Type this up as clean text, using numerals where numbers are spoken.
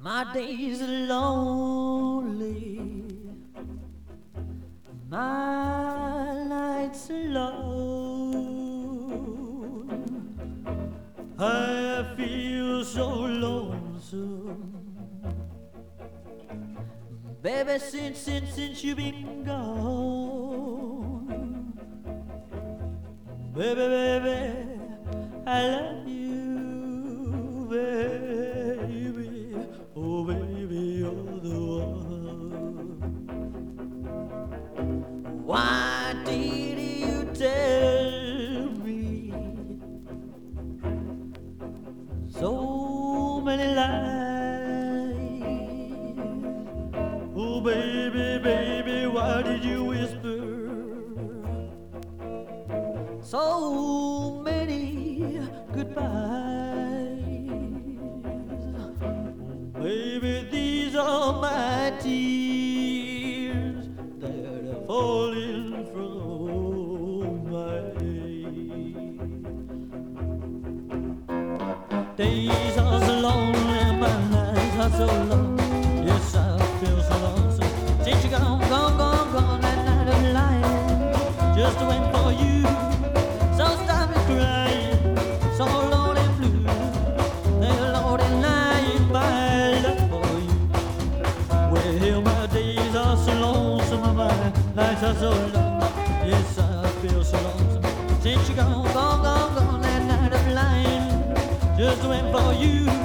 My days are lonely, my nights alone. I feel so lonesome, baby, since you've been gone. Baby, I love you, baby. Oh, baby, you're the one. Why did you tell me so many lies? Oh, baby, why did you whisper so many goodbyes? Baby, these are my tears that are falling from my eyes. Days are so lonely, my nights are so long. Yes, I feel so lonesome since you're gone, that night of lying, just wait for you. So stop me crying, so lonely and blue. They're lonely lying, my love for you. Well, my days are so lonesome, my nights are so long. Yes, I feel so lonesome since you're gone, that night of lying, just wait for you.